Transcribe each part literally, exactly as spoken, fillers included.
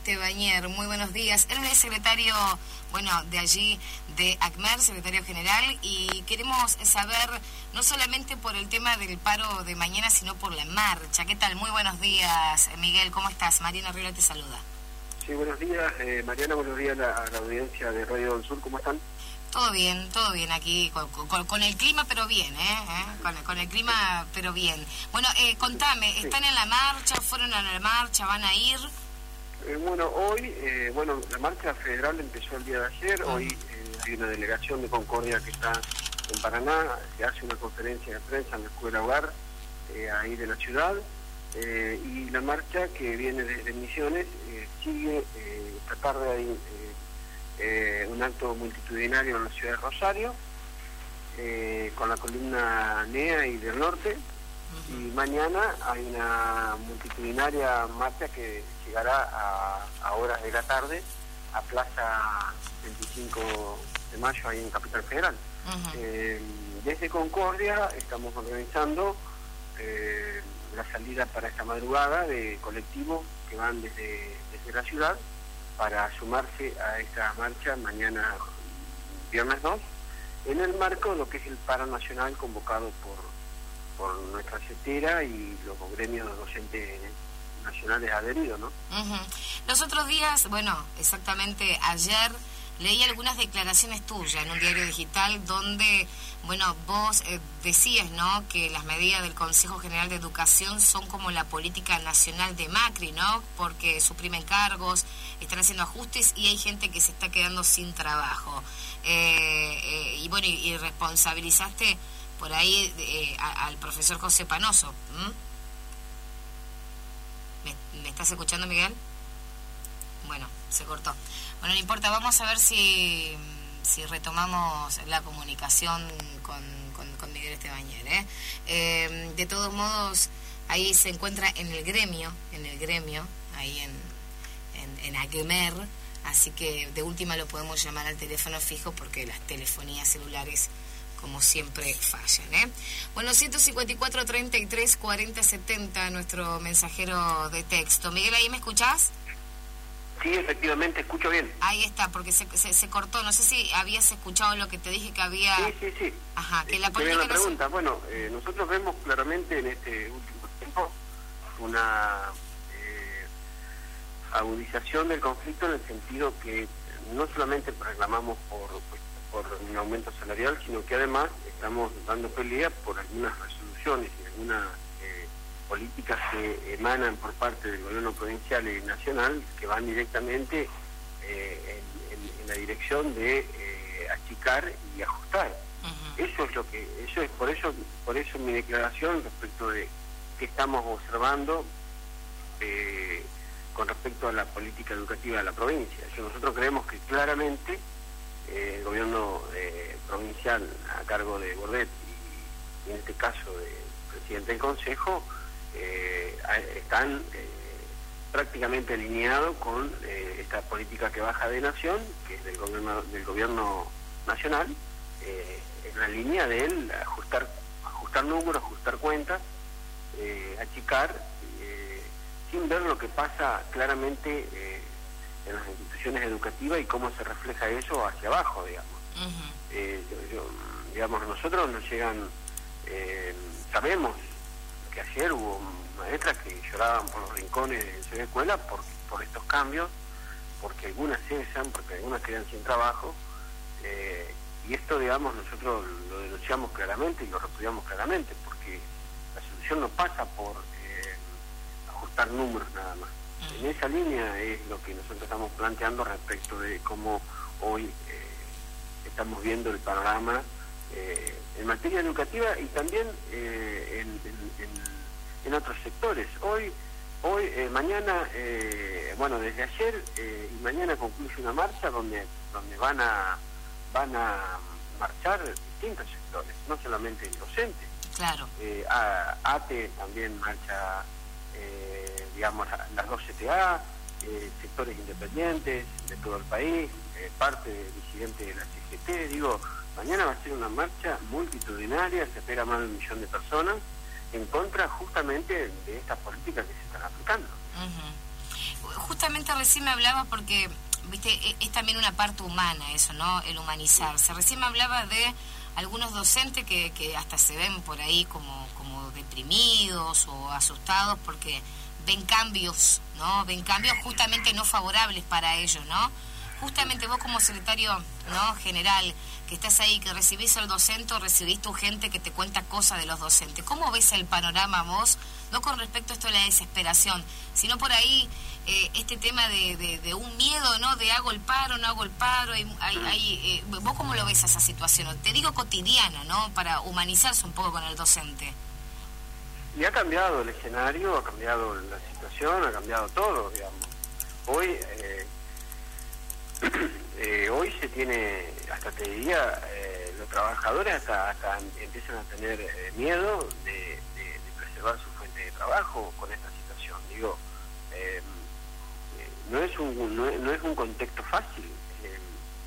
Estebañer, muy buenos días. Él es secretario, bueno, de allí, de ACMER, secretario general, y queremos saber, no solamente por el tema del paro de mañana, sino por la marcha. ¿Qué tal? Muy buenos días, Miguel, ¿cómo estás? Mariana Rivera te saluda. Sí, buenos días, eh, Mariana, buenos días a la, a la audiencia de Radio del Sur, ¿cómo están? Todo bien, todo bien aquí, con, con, con el clima, pero bien, ¿eh? ¿Eh? Con, con el clima, pero bien. Bueno, eh, contame, ¿están sí. en la marcha? ¿Fueron a la marcha? ¿Van a ir? Eh, bueno, hoy, eh, bueno, la marcha federal empezó el día de ayer, uh-huh. Hoy eh, hay una delegación de Concordia que está en Paraná, se hace una conferencia de prensa en la Escuela Hogar, eh, ahí de la ciudad, eh, y la marcha que viene desde Misiones eh, sigue, eh, esta tarde hay eh, eh, un acto multitudinario en la ciudad de Rosario, eh, con la columna N E A y del Norte, uh-huh. Y mañana hay una multitudinaria marcha que llegará a, a horas de la tarde a Plaza veinticinco de mayo, ahí en Capital Federal. Uh-huh. Eh, desde Concordia estamos organizando eh, la salida para esta madrugada de colectivos que van desde, desde la ciudad para sumarse a esta marcha mañana, viernes dos, en el marco de lo que es el paro nacional convocado por, por nuestra CETERA y los gremios docentes nacionales adheridos, ¿no? Uh-huh. Los otros días, bueno, exactamente ayer, leí algunas declaraciones tuyas en un diario digital donde, bueno, vos eh, decías, ¿no?, que las medidas del Consejo General de Educación son como la política nacional de Macri, ¿no?, porque suprimen cargos, están haciendo ajustes y hay gente que se está quedando sin trabajo. Eh, eh, y bueno, y, y responsabilizaste por ahí eh, a, al profesor José Panoso. ¿Mm? ¿Me, ¿Me estás escuchando, Miguel? Bueno, se cortó. Bueno, no importa, vamos a ver si, si retomamos la comunicación con, con, con Miguel Estebañer, ¿eh? Eh, de todos modos, ahí se encuentra en el gremio, en el gremio, ahí en, en, en ACMER, así que de última lo podemos llamar al teléfono fijo porque las telefonías celulares, como siempre, fallan, ¿eh? Bueno, ciento cincuenta y cuatro, treinta y tres, cuarenta, setenta, nuestro mensajero de texto. Miguel, ¿ahí me escuchás? Sí, efectivamente, escucho bien. Ahí está, porque se, se, se cortó. No sé si habías escuchado lo que te dije que había... Sí, sí, sí. Ajá, que la política... Una pregunta. No se... Bueno, eh, nosotros vemos claramente en este último tiempo una eh, agudización del conflicto en el sentido que no solamente reclamamos por, por un aumento salarial, sino que además estamos dando pelea por algunas resoluciones y algunas políticas que emanan por parte del gobierno provincial y nacional que van directamente eh, en, en, en la dirección de eh, achicar y ajustar. Uh-huh. Eso es lo que, eso es por eso, por eso mi declaración respecto de que estamos observando eh, con respecto a la política educativa de la provincia. Eso nosotros creemos que claramente eh, el gobierno eh, provincial a cargo de Bordet y, y en este caso del presidente del Consejo Eh, están eh, prácticamente alineados con eh, esta política que baja de nación, que es del gobierno del gobierno nacional, eh, en la línea de él ajustar ajustar números, ajustar cuentas, eh, achicar, eh, sin ver lo que pasa claramente eh, en las instituciones educativas y cómo se refleja eso hacia abajo, digamos. Uh-huh. eh, yo, yo, digamos, a nosotros nos llegan, eh, sabemos que ayer hubo maestras que lloraban por los rincones de su escuela por, por estos cambios, porque algunas cesan, porque algunas quedan sin trabajo, eh, y esto, digamos, nosotros lo denunciamos claramente y lo repudiamos claramente, porque la solución no pasa por eh, ajustar números nada más. En esa línea es lo que nosotros estamos planteando respecto de cómo hoy eh, estamos viendo el panorama Eh, en materia educativa y también eh, en, en, en, en otros sectores. Hoy, hoy eh, mañana, eh, bueno, desde ayer eh, y mañana concluye una marcha donde donde van a van a marchar distintos sectores, no solamente el docente. Claro. Eh, a, ATE también marcha, eh, digamos, las dos C T A, eh, sectores independientes de todo el país, eh, parte disidente de la C G T, digo. Mañana va a ser una marcha multitudinaria, se espera más de un millón de personas, en contra justamente de estas políticas que se están aplicando. Uh-huh. Justamente recién me hablaba porque, viste, es, es también una parte humana eso, ¿no? El humanizarse. Recién me hablaba de algunos docentes que, que hasta se ven por ahí como, como deprimidos o asustados porque ven cambios, ¿no? Ven cambios justamente no favorables para ellos, ¿no? Justamente vos como secretario, ¿no?, general, que estás ahí, que recibís al docente o recibís tu gente que te cuenta cosas de los docentes. ¿Cómo ves el panorama vos? No con respecto a esto de la desesperación, sino por ahí eh, este tema de, de, de un miedo, ¿no? De hago el paro, no hago el paro. Hay, hay, hay, eh, ¿Vos cómo lo ves a esa situación? Te digo cotidiana, ¿no? Para humanizarse un poco con el docente. Y ha cambiado el escenario, ha cambiado la situación, ha cambiado todo, digamos. Hoy... Eh, Eh, hoy se tiene, hasta te diría, eh, los trabajadores hasta, hasta empiezan a tener eh, miedo de, de, de preservar su fuente de trabajo con esta situación. Digo, eh, no es un no es, no es un contexto fácil. Eh,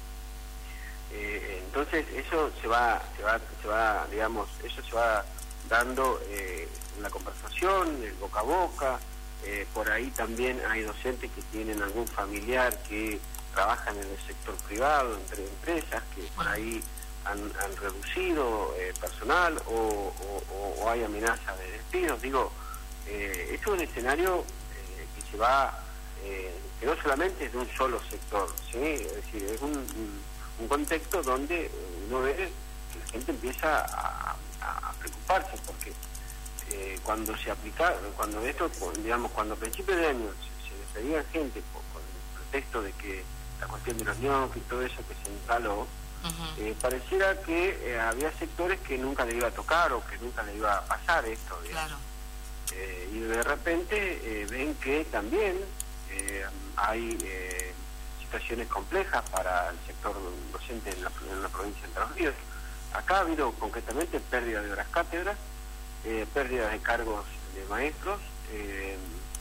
eh, entonces eso se va se va se va digamos eso se va dando eh, en la conversación, el boca a boca. Eh, por ahí también hay docentes que tienen algún familiar que trabajan en el sector privado, entre empresas que por ahí han, han reducido eh, personal o, o, o hay amenazas de despidos. Digo, eh, esto es un escenario eh, que se va, eh, que no solamente es de un solo sector, ¿sí? Es decir, es un, un, un contexto donde uno ve que la gente empieza a, a preocuparse porque eh, cuando se aplica, cuando esto, digamos, cuando a principios de año se, se despedía gente por, con el pretexto de que la cuestión de los ñoquis y todo eso que se instaló, uh-huh. eh, pareciera que eh, había sectores que nunca le iba a tocar o que nunca le iba a pasar esto. Claro. Eh, y de repente eh, ven que también eh, hay eh, situaciones complejas para el sector docente en la, en la provincia de Entre Ríos. Acá ha habido concretamente pérdida de horas cátedras, eh, pérdida de cargos de maestros, eh,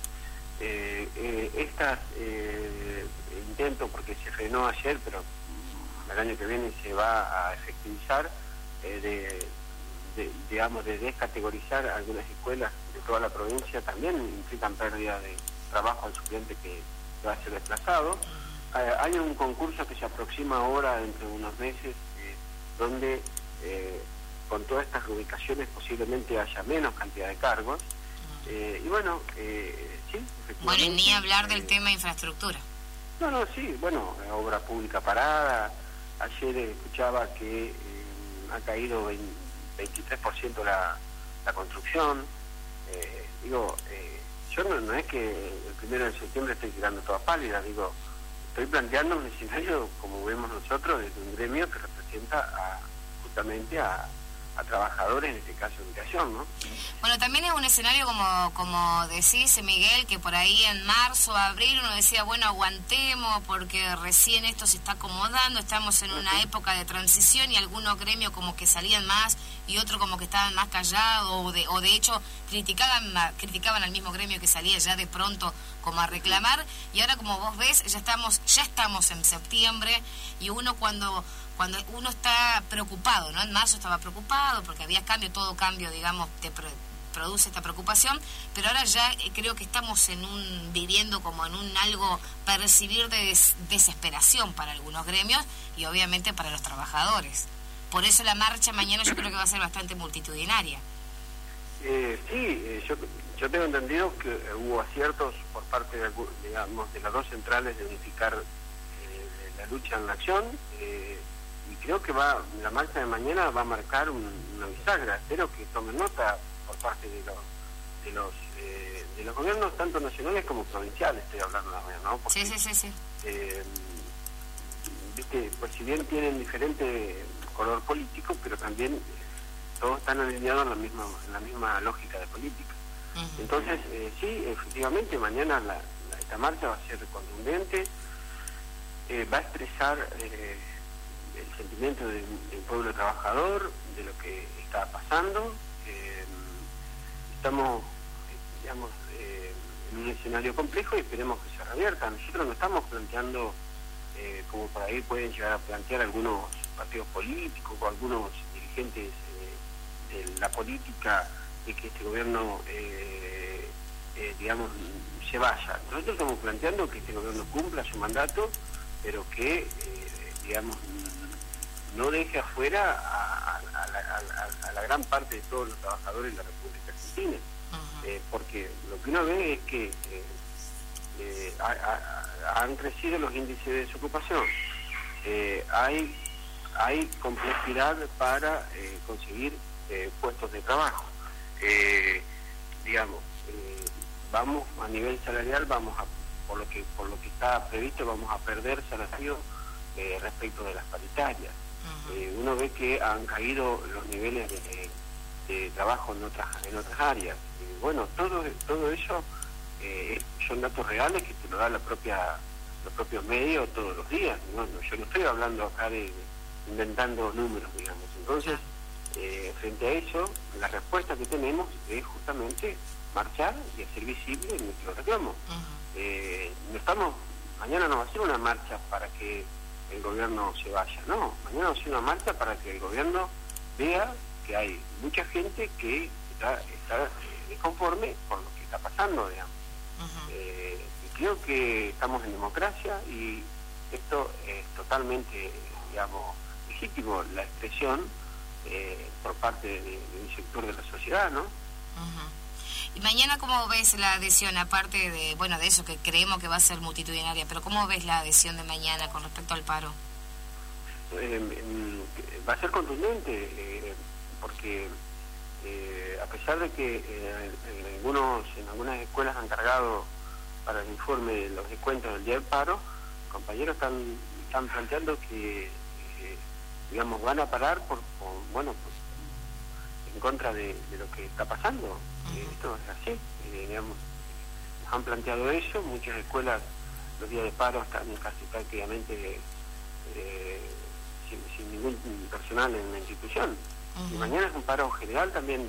Eh, eh, estas eh, intento porque se frenó ayer, pero el año que viene se va a efectivizar, eh, de, de, digamos, de descategorizar algunas escuelas de toda la provincia, también implican pérdida de trabajo al suplente que va a ser desplazado. Eh, hay un concurso que se aproxima ahora dentro de unos meses, eh, donde eh, con todas estas ubicaciones posiblemente haya menos cantidad de cargos. Eh, y bueno, eh, sí, bueno, y ni hablar del eh, tema de infraestructura. No, no, sí, bueno, obra pública parada. Ayer eh, escuchaba que eh, ha caído veintitrés por ciento la, la construcción. Eh, digo, eh, yo no, no es que el primero de septiembre estoy tirando toda pálida, digo, estoy planteando un escenario como vemos nosotros desde un gremio que representa a, justamente a a trabajadores, en este caso educación, ¿no? Bueno, también es un escenario como como decís, Miguel, que por ahí en marzo, abril uno decía, bueno, aguantemos porque recién esto se está acomodando, estamos en una época de transición y algunos gremios como que salían más y otros como que estaban más callados o de, o de hecho criticaban criticaban al mismo gremio que salía ya de pronto como a reclamar, y ahora como vos ves ya estamos ya estamos en septiembre y uno cuando cuando uno está preocupado, ¿no? En marzo estaba preocupado porque había cambio, todo cambio, digamos, te pro, produce esta preocupación, pero ahora ya eh, creo que estamos en un viviendo como en un algo percibir de des, desesperación para algunos gremios y obviamente para los trabajadores. Por eso la marcha mañana yo creo que va a ser bastante multitudinaria. Eh, sí, eh, yo, yo tengo entendido que eh, hubo aciertos por parte de, digamos, de las dos centrales de unificar eh, la lucha en la acción. Eh, y creo que va la marcha de mañana va a marcar un, una bisagra. Espero que tomen nota por parte de los de los eh, de los gobiernos tanto nacionales como provinciales, estoy hablando también, ¿no? Porque, sí, sí, sí, sí. Eh, viste, pues si bien tienen diferente color político, pero también eh, todos están alineados en la misma en la misma lógica de política. Uh-huh. Entonces, eh, sí, efectivamente, mañana la, la, esta marcha va a ser contundente, eh, va a expresar eh, el sentimiento de, de un pueblo trabajador, de lo que está pasando. Eh, estamos, digamos, eh, en un escenario complejo y esperemos que se revierta. Nosotros no estamos planteando, eh, como por ahí pueden llegar a plantear algunos partidos políticos o algunos dirigentes eh, de la política, de que este gobierno eh, eh, digamos, se vaya. Nosotros estamos planteando que este gobierno cumpla su mandato, pero que, eh, digamos, no deje afuera a, a, la, a, a la gran parte de todos los trabajadores de la República Argentina. Uh-huh. eh, porque lo que uno ve es que eh, eh, ha, ha, han crecido los índices de desocupación, eh, hay, hay complejidad para eh, conseguir eh, puestos de trabajo. Eh, digamos, eh, vamos a nivel salarial, vamos a, por lo que por lo que está previsto, vamos a perder salario eh, respecto de las paritarias. Uh-huh. eh, uno ve que han caído los niveles de, de trabajo en otras en otras áreas. Eh, bueno, todo todo eso eh, son datos reales que te lo da la propia los propios medios todos los días. No, no, yo no estoy hablando acá de, de inventando números, digamos. Entonces, eh, frente a eso, la respuesta que tenemos es justamente marchar y hacer visible nuestro reclamo. Uh-huh. eh, no estamos, mañana no va a ser una marcha para que el gobierno se vaya, no, mañana va a ser una marcha para que el gobierno vea que hay mucha gente que está, está desconforme con lo que está pasando, digamos. Uh-huh. eh, y creo que estamos en democracia y esto es totalmente, digamos, legítimo, la expresión eh, por parte de, de un sector de la sociedad, ¿no? Uh-huh. Y mañana, ¿cómo ves la adhesión, aparte de, bueno, de eso que creemos que va a ser multitudinaria, pero cómo ves la adhesión de mañana con respecto al paro? Eh, va a ser contundente, eh, porque eh, a pesar de que eh, en, algunos, en algunas escuelas han cargado para el informe de los descuentos del día del paro, compañeros están, están planteando que, eh, digamos, van a parar por, por bueno, por, en contra de, de lo que está pasando. Uh-huh. eh, esto es así, eh, digamos, nos han planteado eso, muchas escuelas los días de paro están casi prácticamente eh, sin, sin ningún personal en la institución. Uh-huh. Y mañana es un paro general también de,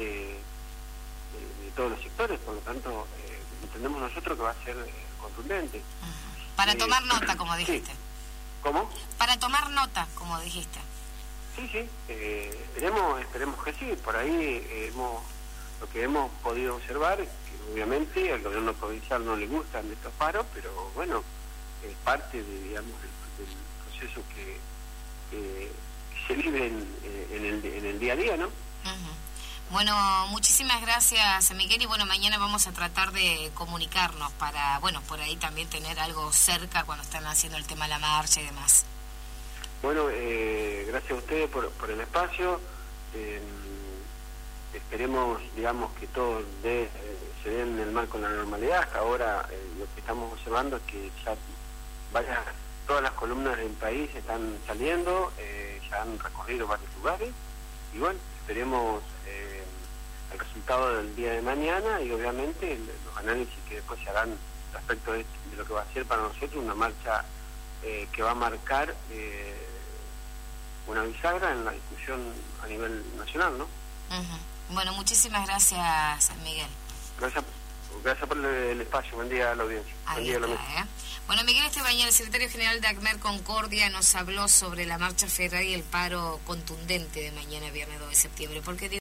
de, de todos los sectores, por lo tanto eh, entendemos nosotros que va a ser eh, contundente. Uh-huh. Para eh, tomar nota, como dijiste. Sí. ¿Cómo? Para tomar nota, como dijiste. Sí, sí, eh, esperemos, esperemos que sí. Por ahí eh, hemos, lo que hemos podido observar es que obviamente al gobierno provincial no le gustan estos paros, pero bueno, es parte de, digamos, del, del proceso que, que, que se vive en, en, el, en el día a día, ¿no? Uh-huh. Bueno, muchísimas gracias, Miguel, y bueno, mañana vamos a tratar de comunicarnos para, bueno, por ahí también tener algo cerca cuando están haciendo el tema de la marcha y demás. Bueno, eh, gracias a ustedes por, por el espacio. Eh, esperemos, digamos, que todo de, eh, se dé en el marco de la normalidad. Hasta ahora eh, lo que estamos observando es que ya varias, todas las columnas del país están saliendo, eh, ya han recorrido varios lugares. Y bueno, esperemos eh, el resultado del día de mañana y obviamente el, los análisis que después se harán respecto de, de lo que va a ser para nosotros una marcha eh, que va a marcar eh, una bisagra en la discusión a nivel nacional, ¿no? Uh-huh. Bueno, muchísimas gracias, Miguel. Gracias, gracias por el espacio. Buen día a la audiencia. Ahí Buen día está, a la mesa. ¿eh? Bueno, Miguel Estebañera, el secretario general de ACMER Concordia, nos habló sobre la marcha federal y el paro contundente de mañana, viernes dos de septiembre. ¿Por qué digo